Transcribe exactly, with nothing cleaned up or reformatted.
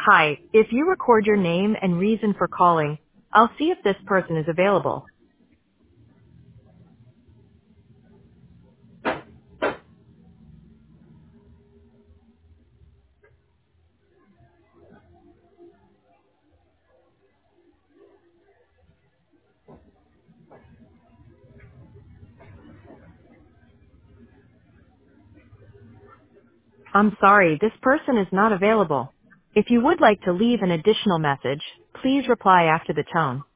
Hi, if you record your name and reason for calling, I'll see if this person is available. I'm sorry, this person is not available. If you would like to leave an additional message, please reply after the tone.